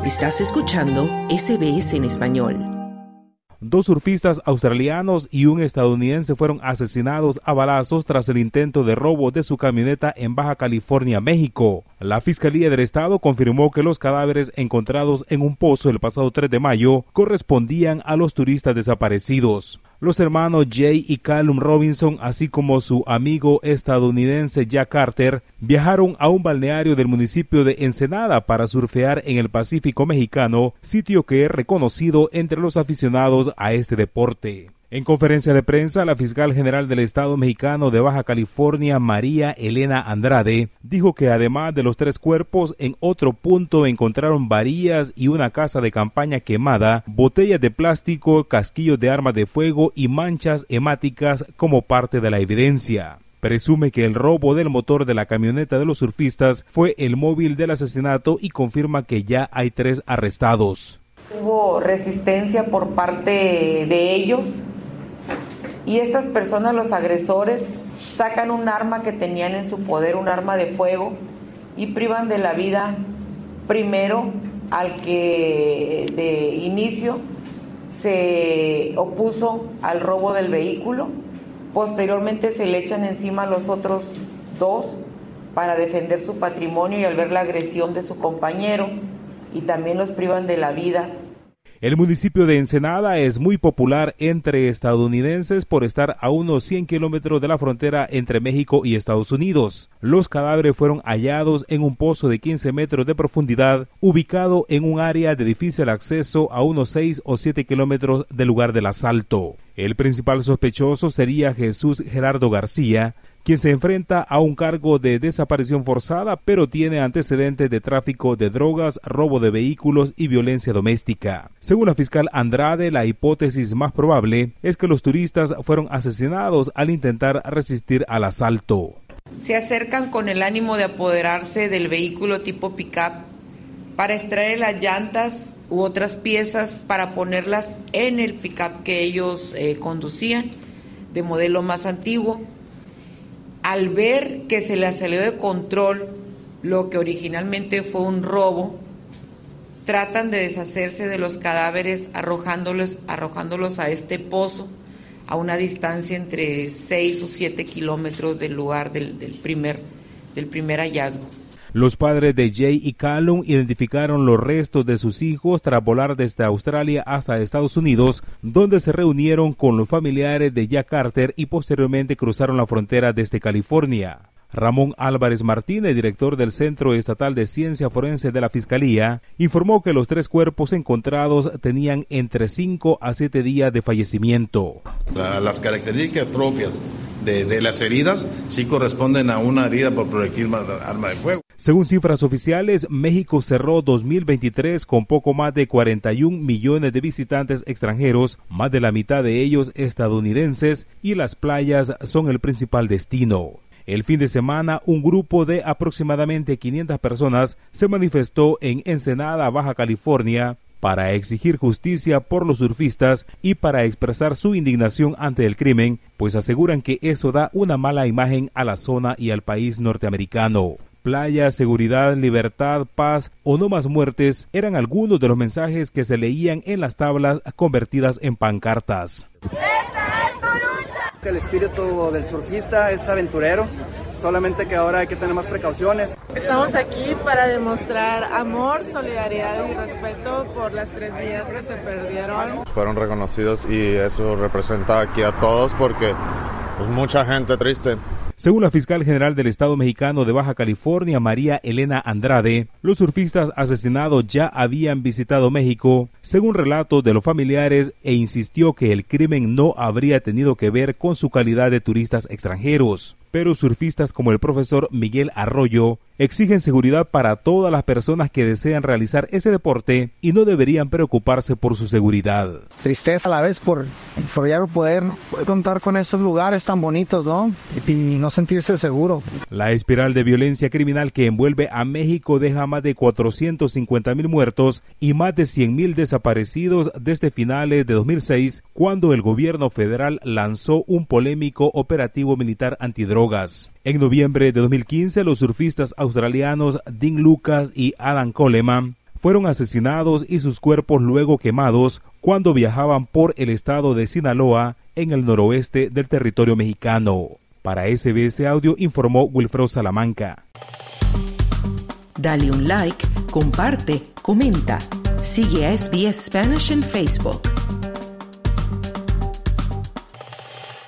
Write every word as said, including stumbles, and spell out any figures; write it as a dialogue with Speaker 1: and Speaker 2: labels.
Speaker 1: Estás escuchando S B S en español.
Speaker 2: Dos surfistas australianos y un estadounidense fueron asesinados a balazos tras el intento de robo de su camioneta en Baja California, México. La Fiscalía del Estado confirmó que los cadáveres encontrados en un pozo el pasado tres de mayo correspondían a los turistas desaparecidos. Los hermanos Jay y Callum Robinson, así como su amigo estadounidense Jack Carter, viajaron a un balneario del municipio de Ensenada para surfear en el Pacífico mexicano, sitio que es reconocido entre los aficionados a este deporte. En conferencia de prensa, la fiscal general del Estado mexicano de Baja California, María Elena Andrade, dijo que además de los tres cuerpos, en otro punto encontraron varillas y una casa de campaña quemada, botellas de plástico, casquillos de armas de fuego y manchas hemáticas como parte de la evidencia. Presume que el robo del motor de la camioneta de los surfistas fue el móvil del asesinato y confirma que ya hay tres arrestados.
Speaker 3: Hubo resistencia por parte de ellos. Y estas personas, los agresores, sacan un arma que tenían en su poder, un arma de fuego, y privan de la vida primero al que de inicio se opuso al robo del vehículo. Posteriormente se le echan encima a los otros dos para defender su patrimonio y al ver la agresión de su compañero, y también los privan de la vida.
Speaker 2: El municipio de Ensenada es muy popular entre estadounidenses por estar a unos cien kilómetros de la frontera entre México y Estados Unidos. Los cadáveres fueron hallados en un pozo de quince metros de profundidad, ubicado en un área de difícil acceso a unos seis o siete kilómetros del lugar del asalto. El principal sospechoso sería Jesús Gerardo García, quien se enfrenta a un cargo de desaparición forzada, pero tiene antecedentes de tráfico de drogas, robo de vehículos y violencia doméstica. Según la fiscal Andrade, la hipótesis más probable es que los turistas fueron asesinados al intentar resistir al asalto.
Speaker 3: Se acercan con el ánimo de apoderarse del vehículo tipo pick-up para extraer las llantas u otras piezas para ponerlas en el pick-up que ellos eh, conducían, de modelo más antiguo. Al ver que se le salió de control lo que originalmente fue un robo, tratan de deshacerse de los cadáveres arrojándolos, arrojándolos a este pozo a una distancia entre seis o siete kilómetros del lugar del, del, primer, del primer hallazgo.
Speaker 2: Los padres de Jay y Callum identificaron los restos de sus hijos tras volar desde Australia hasta Estados Unidos, donde se reunieron con los familiares de Jack Carter y posteriormente cruzaron la frontera desde California. Ramón Álvarez Martínez, director del Centro Estatal de Ciencia Forense de la Fiscalía, informó que los tres cuerpos encontrados tenían entre cinco a siete días de fallecimiento.
Speaker 4: La, las características propias de, de las heridas sí corresponden a una herida por proyectil arma de fuego.
Speaker 2: Según cifras oficiales, México cerró dos mil veintitrés con poco más de cuarenta y un millones de visitantes extranjeros, más de la mitad de ellos estadounidenses, y las playas son el principal destino. El fin de semana, un grupo de aproximadamente quinientas personas se manifestó en Ensenada, Baja California, para exigir justicia por los surfistas y para expresar su indignación ante el crimen, pues aseguran que eso da una mala imagen a la zona y al país norteamericano. Playa, seguridad, libertad, paz o no más muertes eran algunos de los mensajes que se leían en las tablas convertidas en pancartas.
Speaker 5: ¡Esta es tu lucha! El espíritu del surfista es aventurero, solamente que ahora hay que tener más precauciones.
Speaker 6: Estamos aquí para demostrar amor, solidaridad y respeto por las tres vidas que se perdieron.
Speaker 7: Fueron reconocidos y eso representa aquí a todos porque pues, mucha gente triste.
Speaker 2: Según la fiscal general del Estado mexicano de Baja California, María Elena Andrade, los surfistas asesinados ya habían visitado México, según relatos de los familiares, e insistió que el crimen no habría tenido que ver con su calidad de turistas extranjeros. Pero surfistas como el profesor Miguel Arroyo exigen seguridad para todas las personas que desean realizar ese deporte y no deberían preocuparse por su seguridad.
Speaker 8: Tristeza a la vez por, por ya no poder contar con esos lugares tan bonitos, ¿no? Y, y no sentirse seguro.
Speaker 2: La espiral de violencia criminal que envuelve a México deja más de cuatrocientos cincuenta mil muertos y más de cien mil desaparecidos desde finales de dos mil seis, cuando el gobierno federal lanzó un polémico operativo militar antidrogas. En noviembre de dos mil quince, los surfistas australianos Dean Lucas y Adam Coleman fueron asesinados y sus cuerpos luego quemados cuando viajaban por el estado de Sinaloa en el noroeste del territorio mexicano. Para S B S Audio informó Wilfredo Salamanca.
Speaker 1: Dale un like, comparte, comenta. Sigue a S B S Spanish en Facebook.